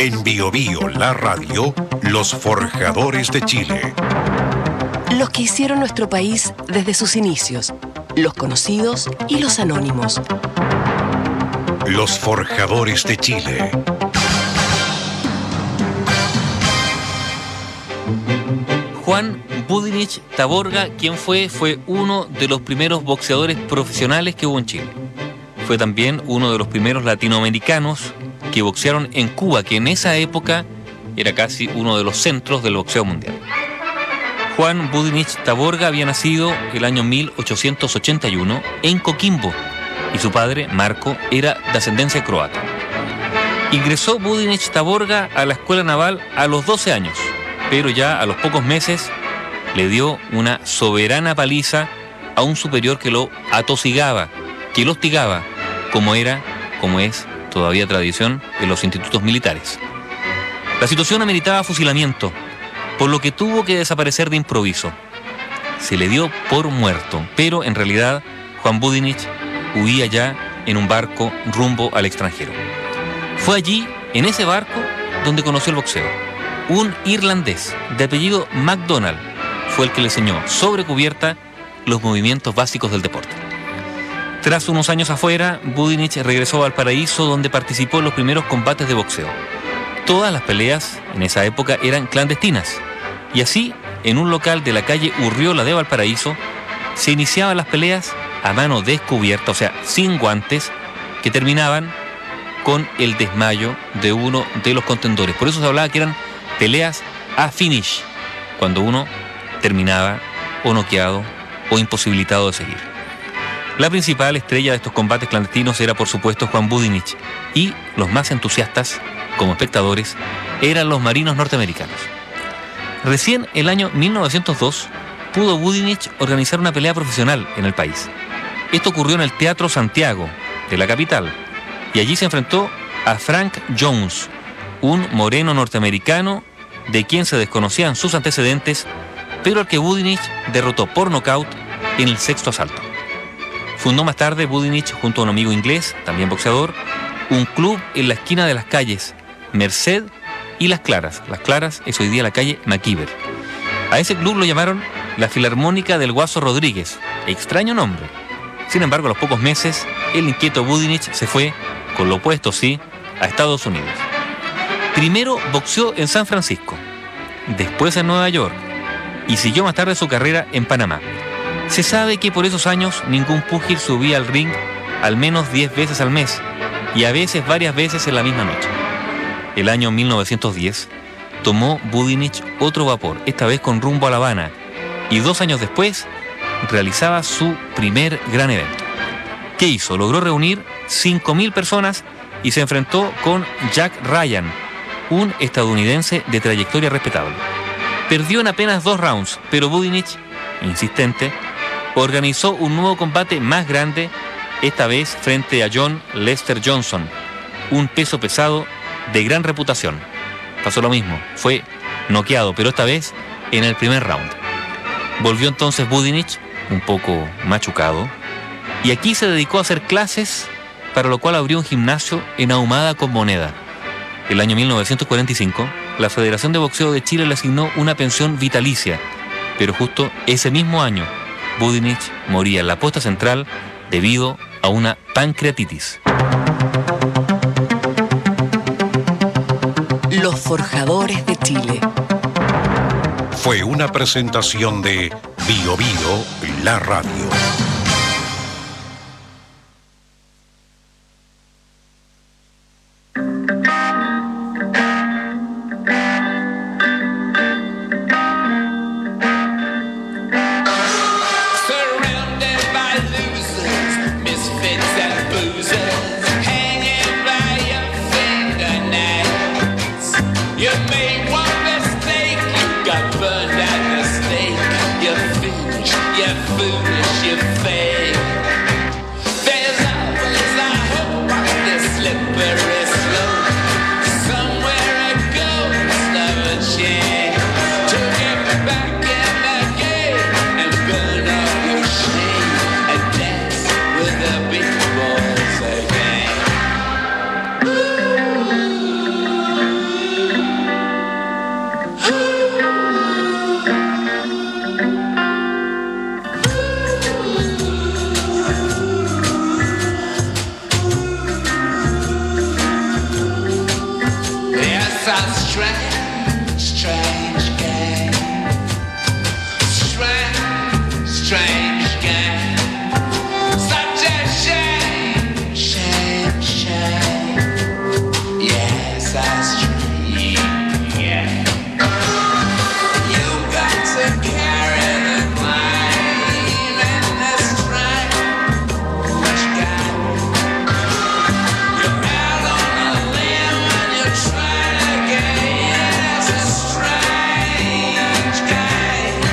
En Bio Bio, la radio, los forjadores de Chile. Los que hicieron nuestro país desde sus inicios, los conocidos y los anónimos. Los forjadores de Chile. Juan Budinich Taborga, ¿quién fue? Fue uno de los primeros boxeadores profesionales que hubo en Chile. Fue también uno de los primeros latinoamericanos que boxearon en Cuba, que en esa época era casi uno de los centros del boxeo mundial. Juan Budinich Taborga había nacido el año mil ochocientos ochenta y uno en Coquimbo y su padre, Marco, era de ascendencia croata. Ingresó Budinich Taborga a la escuela naval a los doce años, pero ya a los pocos meses le dio una soberana paliza a un superior que lo atosigaba, que lo hostigaba, como era, como es todavía tradición en los institutos militares. La situación ameritaba fusilamiento, por lo que tuvo que desaparecer de improviso. Se le dio por muerto, pero en realidad Juan Budinich huía ya en un barco rumbo al extranjero. Fue allí, en ese barco, donde conoció el boxeo. Un irlandés de apellido MacDonald fue el que le enseñó sobre cubierta los movimientos básicos del deporte. Tras unos años afuera, Budinich regresó a Valparaíso, donde participó en los primeros combates de boxeo. Todas las peleas en esa época eran clandestinas, y así, en un local de la calle Urriola de Valparaíso, se iniciaban las peleas a mano descubierta, o sea, sin guantes, que terminaban con el desmayo de uno de los contendores. Por eso se hablaba que eran peleas a finish, cuando uno terminaba o noqueado o imposibilitado de seguir. La principal estrella de estos combates clandestinos era, por supuesto, Juan Budinich, y los más entusiastas, como espectadores, eran los marinos norteamericanos. Recién el año mil novecientos dos pudo Budinich organizar una pelea profesional en el país. Esto ocurrió en el Teatro Santiago, de la capital, y allí se enfrentó a Frank Jones, un moreno norteamericano de quien se desconocían sus antecedentes, pero al que Budinich derrotó por nocaut en el sexto asalto. Fundó más tarde Budinich, junto a un amigo inglés, también boxeador, un club en la esquina de las calles Merced y Las Claras. Las Claras es hoy día la calle McKeever. A ese club lo llamaron la Filarmónica del Guaso Rodríguez. Extraño nombre. Sin embargo, a los pocos meses, el inquieto Budinich se fue, con lo opuesto sí, a Estados Unidos. Primero boxeó en San Francisco, después en Nueva York, y siguió más tarde su carrera en Panamá. Se sabe que por esos años ningún púgil subía al ring al menos diez veces al mes, y a veces varias veces en la misma noche. El año mil novecientos diez tomó Budinich otro vapor, esta vez con rumbo a La Habana, y dos años después realizaba su primer gran evento. ¿Qué hizo? Logró reunir cinco mil personas y se enfrentó con Jack Ryan, un estadounidense de trayectoria respetable. Perdió en apenas dos rounds, pero Budinich, insistente, organizó un nuevo combate más grande, esta vez frente a John Lester Johnson, un peso pesado de gran reputación. Pasó lo mismo, fue noqueado, pero esta vez en el primer round. Volvió entonces Budinich, un poco machucado, y aquí se dedicó a hacer clases, para lo cual abrió un gimnasio en Ahumada con Moneda. El año mil novecientos cuarenta y cinco, la Federación de Boxeo de Chile le asignó una pensión vitalicia, pero justo ese mismo año, Budinich moría en la posta central debido a una pancreatitis. Los forjadores de Chile. Fue una presentación de Bio Bio, la radio. You're foolish, you're a strange, strange game. Strange, strange game. Such a shame, shame, shame. Yes, that's true. Yeah. You got to carry the blame in this train. What you got? You're out on a limb when you're trying to get in. It's a strange game.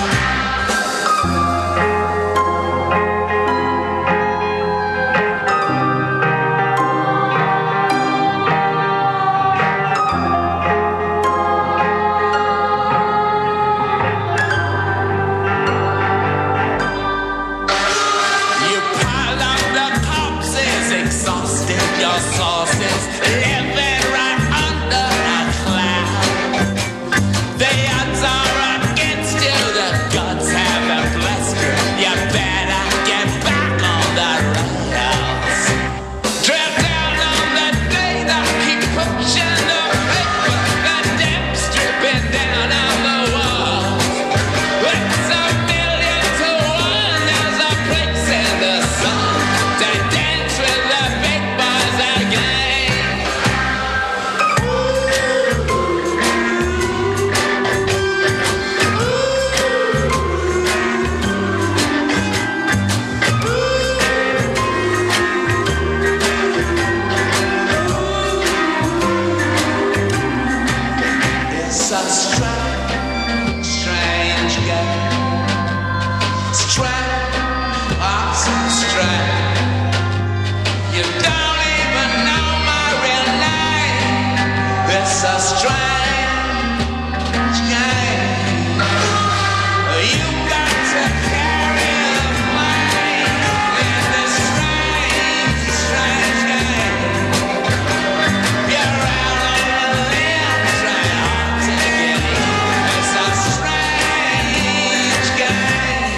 You pile up the corpses, exhausted your sources, living right under a cloud. The odds are against you, the gods haven't blessed you. You better get back on the rails. Drill down on the data, keep pushing the paper, the damn stripping down on the walls. It's a million to one, there's a place in the sun to dance with the big boys again. It's a strange, strange game. Strange, oh, so strange. You don't even know my real name. It's a strange game. You got to carry the blame in this strange, strange game. You're out on a limb, trying hard to get in. It's a strange game.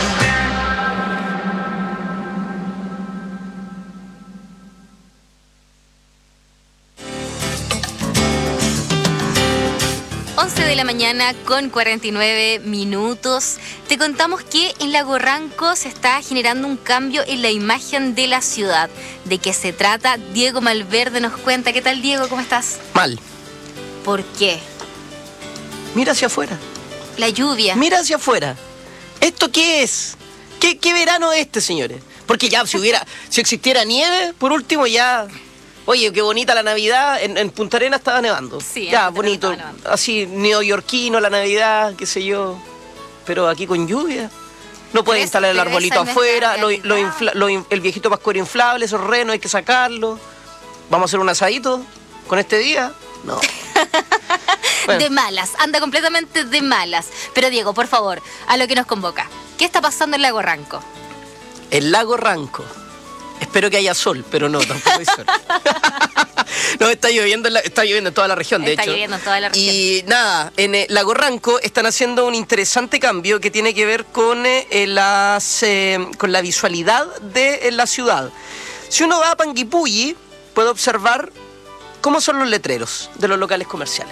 once de la mañana con cuarenta y nueve minutos. Te contamos que en Lago Ranco se está generando un cambio en la imagen de la ciudad. ¿De qué se trata? Diego Malverde nos cuenta. ¿Qué tal, Diego? ¿Cómo estás? Mal. ¿Por qué? Mira hacia afuera. La lluvia. Mira hacia afuera. ¿Esto qué es? ¿Qué, qué verano es este, señores? Porque ya si hubiera, si existiera nieve, por último ya... Oye, qué bonita la Navidad. En, en Punta Arenas estaba nevando. Sí, en ya, Punta Arenas bonito. estaba nevando. Así, neoyorquino la Navidad, qué sé yo. Pero aquí con lluvia. No puede Pero instalar el pero arbolito esa no es afuera, la lo, lo infla- lo in- el viejito pascuero inflable, esos renos hay que sacarlos. ¿Vamos a hacer un asadito con este día? No. Bueno. De malas, anda completamente de malas. Pero Diego, por favor, a lo que nos convoca. ¿Qué está pasando en Lago Ranco? El lago Ranco. Espero que haya sol, pero no, tampoco hay sol. No, está lloviendo, en la- está lloviendo en toda la región, de Está hecho. lloviendo en toda la región. Y nada, en el Lago Ranco están haciendo un interesante cambio que tiene que ver con, eh, las, eh, con la visualidad de eh, la ciudad. Si uno va a Panguipulli, puede observar cómo son los letreros de los locales comerciales.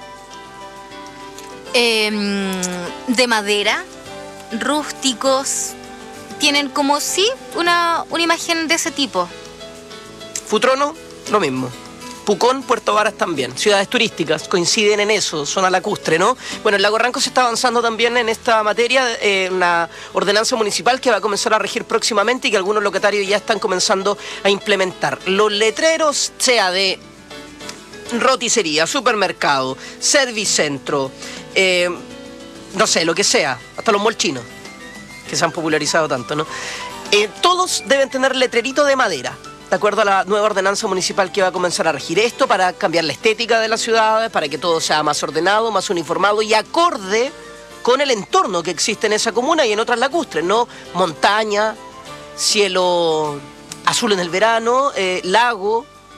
Em, de madera, rústicos, tienen como sí una, una imagen de ese tipo. Futrono, lo mismo. Pucón, Puerto Varas también. Ciudades turísticas coinciden en eso, zona lacustre, ¿no? Bueno, el Lago Ranco se está avanzando también en esta materia, eh, una ordenanza municipal que va a comenzar a regir próximamente y que algunos locatarios ya están comenzando a implementar. Los letreros, sea de roticería, supermercado, servicentro, eh, no sé, lo que sea, hasta los molchinos, que se han popularizado tanto, ¿no? Eh, todos deben tener letrerito de madera, de acuerdo a la nueva ordenanza municipal que va a comenzar a regir esto, para cambiar la estética de las ciudades, para que todo sea más ordenado, más uniformado y acorde con el entorno que existe en esa comuna y en otras lacustres, ¿no? Montaña, cielo azul en el verano, eh, lago,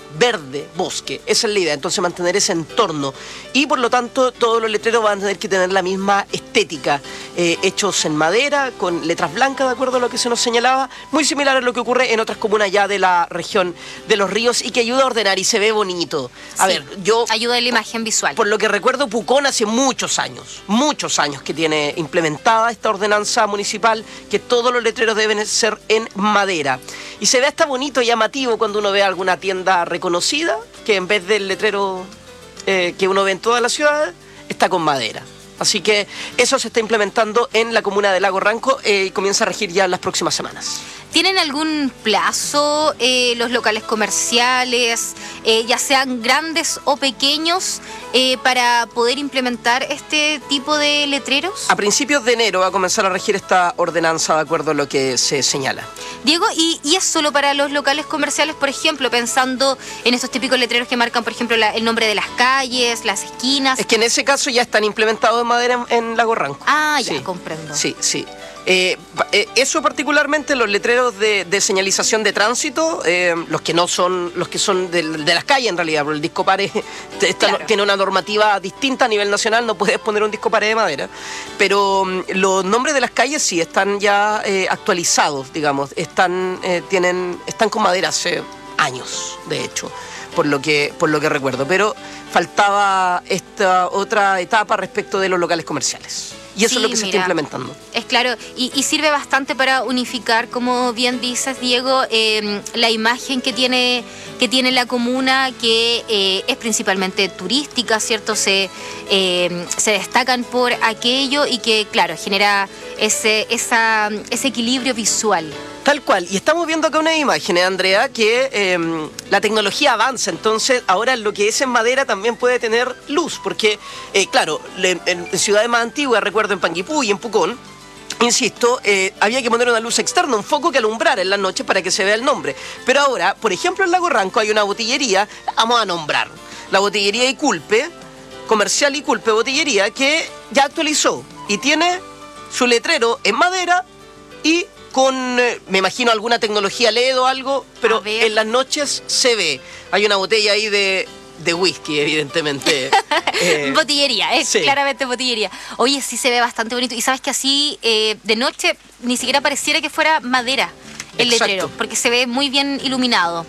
verde, bosque. Esa es la idea, entonces mantener ese entorno. Y por lo tanto, todos los letreros van a tener que tener la misma estética, eh, hechos en madera, con letras blancas, de acuerdo a lo que se nos señalaba, muy similar a lo que ocurre en otras comunas ya de la región de Los Ríos y que ayuda a ordenar y se ve bonito. A Sí, ver, yo... ayuda en la imagen visual. Por lo que recuerdo, Pucón hace muchos años, muchos años que tiene implementada esta ordenanza municipal, que todos los letreros deben ser en madera. Y se ve hasta bonito y llamativo cuando uno ve alguna tienda reconocida, que en vez del letrero eh, que uno ve en toda la ciudad, está con madera. Así que eso se está implementando en la comuna de Lago Ranco eh, y comienza a regir ya en las próximas semanas. ¿Tienen algún plazo eh, los locales comerciales, eh, ya sean grandes o pequeños, eh, para poder implementar este tipo de letreros? A principios de enero va a comenzar a regir esta ordenanza de acuerdo a lo que se señala. Diego, ¿y, y es solo para los locales comerciales, por ejemplo, pensando en estos típicos letreros que marcan, por ejemplo, la, el nombre de las calles, las esquinas? Es que en ese caso ya están implementados en madera en, en Lago Ranco. Ah, ya, Sí. comprendo. Sí, sí. Eh, eh, eso particularmente, los letreros de, de señalización de tránsito, eh, los que no son, los que son de, de las calles en realidad, porque el disco pared esta, Claro. tiene una normativa distinta a nivel nacional, no puedes poner un disco pared de madera, pero mm, los nombres de las calles sí están ya eh, actualizados, digamos, están, eh, tienen, están con madera hace años, de hecho, por lo que, por lo que recuerdo, pero faltaba esta otra etapa respecto de los locales comerciales. Y eso Sí, es lo que se mira. está implementando. Es claro, y, y sirve bastante para unificar, como bien dices, Diego, eh, la imagen que tiene, que tiene la comuna, que eh, es principalmente turística, ¿cierto? Se, eh, se destacan por aquello y que, claro, genera ese, esa, ese equilibrio visual. Tal cual, y estamos viendo acá unas imágenes, Andrea, que eh, la tecnología avanza, entonces ahora lo que es en madera también puede tener luz, porque, eh, claro, en, en ciudades más antiguas, recuerdo en Panguipulli y en Pucón, insisto, eh, había que poner una luz externa, un foco que alumbrara en las noches para que se vea el nombre. Pero ahora, por ejemplo, en Lago Ranco hay una botillería, la vamos a nombrar, la botillería Iculpe, comercial Iculpe Botillería, que ya actualizó y tiene su letrero en madera y con, eh, me imagino, alguna tecnología L E D o algo, pero en las noches se ve. Hay una botella ahí de, de whisky, evidentemente. eh, Botillería, es sí. claramente botillería. Oye, sí se ve bastante bonito. Y sabes que así, eh, de noche, ni siquiera pareciera que fuera madera el Exacto. letrero, porque se ve muy bien iluminado.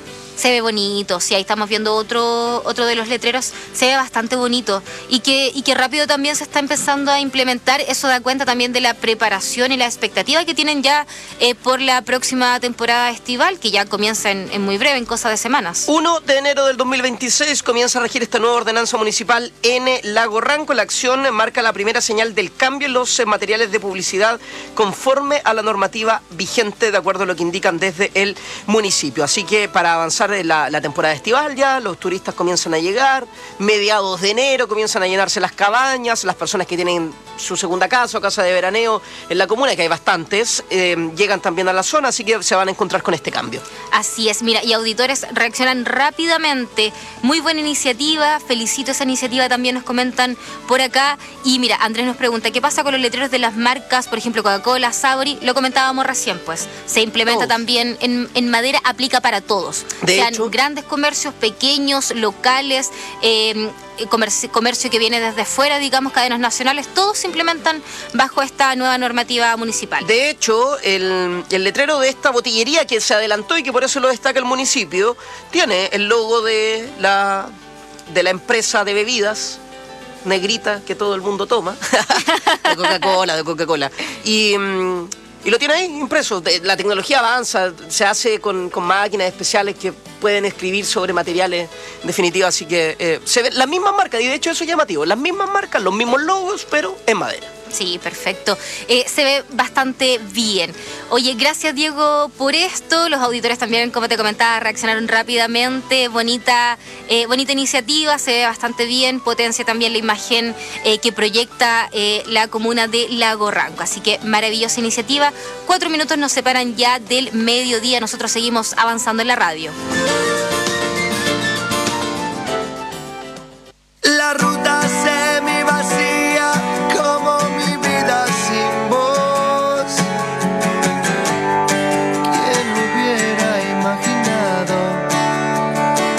Se ve bonito, sí, ahí estamos viendo otro, otro de los letreros, se ve bastante bonito y que, y que rápido también se está empezando a implementar. Eso da cuenta también de la preparación y la expectativa que tienen ya eh, por la próxima temporada estival, que ya comienza en, en muy breve, en cosa de semanas. uno de enero del dos mil veintiséis comienza a regir esta nueva ordenanza municipal en Lago Ranco. La acción marca la primera señal del cambio en los eh, materiales de publicidad conforme a la normativa vigente, de acuerdo a lo que indican desde el municipio. Así que para avanzar en la, la temporada estival ya, los turistas comienzan a llegar, mediados de enero comienzan a llenarse las cabañas, las personas que tienen su segunda casa o casa de veraneo en la comuna, que hay bastantes, eh, llegan también a la zona, así que se van a encontrar con este cambio. Así es, mira, y auditores reaccionan rápidamente. Muy buena iniciativa, felicito esa iniciativa, también nos comentan por acá. Y mira, Andrés nos pregunta, ¿qué pasa con los letreros de las marcas, por ejemplo, Coca-Cola, Sabori? Lo comentábamos recién, pues. Se implementa Todos. también en, en madera, aplica para todos. De Sean hecho. grandes comercios, pequeños, locales, eh, comercio, comercio que viene desde fuera, digamos, cadenas nacionales, todos se implementan bajo esta nueva normativa municipal. De hecho, el, el letrero de esta botillería que se adelantó y que por eso lo destaca el municipio, tiene el logo de la, de la empresa de bebidas negrita que todo el mundo toma, de Coca-Cola, de Coca-Cola. Y, mm, y lo tiene ahí impreso. De- La tecnología avanza, se hace con, con máquinas especiales que pueden escribir sobre materiales en definitiva, así que eh, se ven las mismas marcas, y de hecho eso es llamativo, las mismas marcas, los mismos logos, pero en madera. Sí, perfecto. Eh, se ve bastante bien. Oye, gracias Diego por esto. Los auditores también, como te comentaba, reaccionaron rápidamente. Bonita, eh, bonita iniciativa, se ve bastante bien. Potencia también la imagen eh, que proyecta eh, la comuna de Lago Ranco. Así que maravillosa iniciativa. Cuatro minutos nos separan ya del mediodía. Nosotros seguimos avanzando en la radio. La ruta semi vacía como mi vida sin voz. ¿Quién hubiera imaginado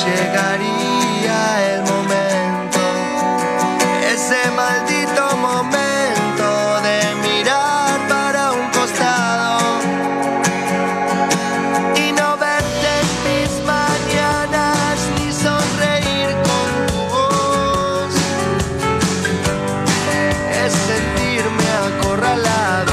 llegaría el momento, ese maldito momento de mirar para un costado y no verte en mis mañanas ni sonreír con tu voz, es sentirme acorralado,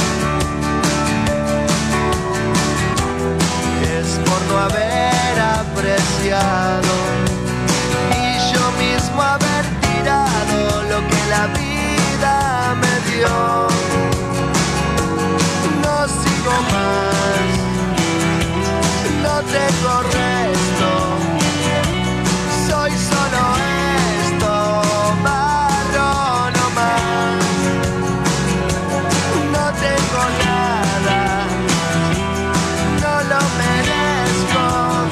es por no haber apreciado y yo mismo haber tirado lo que la vida me dio. No sigo más, no tengo resto, soy solo esto, barro nomás, no tengo nada, no lo merezco.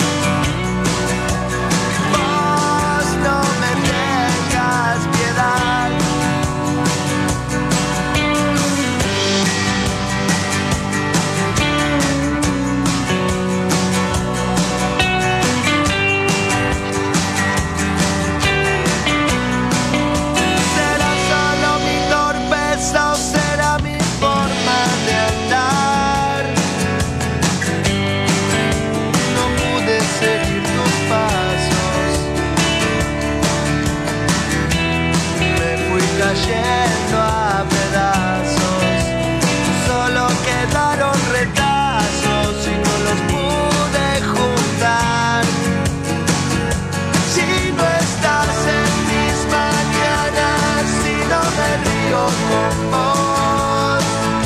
Vos no me tengas piedad. ¿Será solo mi torpeza o será mi forma de andar? No pude seguir tus pasos, me fui cayendo a pedazos, solo quedaron retazos y no los pude juntar. Si no estás en mis mañanas, si no me río con vos,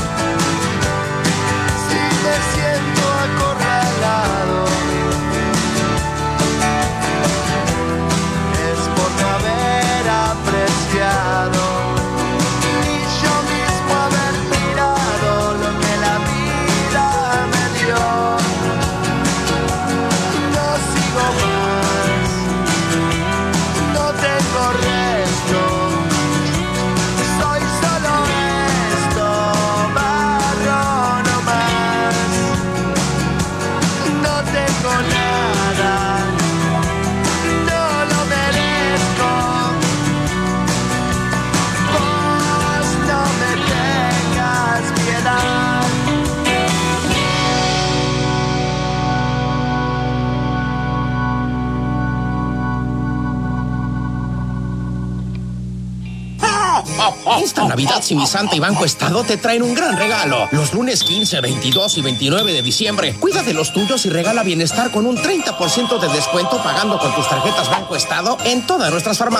si me siento acorralado, es por no haber apreciado y yo mismo haber tirado lo que la vida me dio. No sigo más, no tengo resto, soy solo esto, barro nomás, no tengo nada, no lo merezco. Vos no me tengas piedad. Esta Navidad Simisanta y Banco Estado te traen un gran regalo. Los lunes quince, veintidós y veintinueve de diciembre, cuida de los tuyos y regala bienestar con un treinta por ciento de descuento pagando con tus tarjetas Banco Estado en todas nuestras farmacias.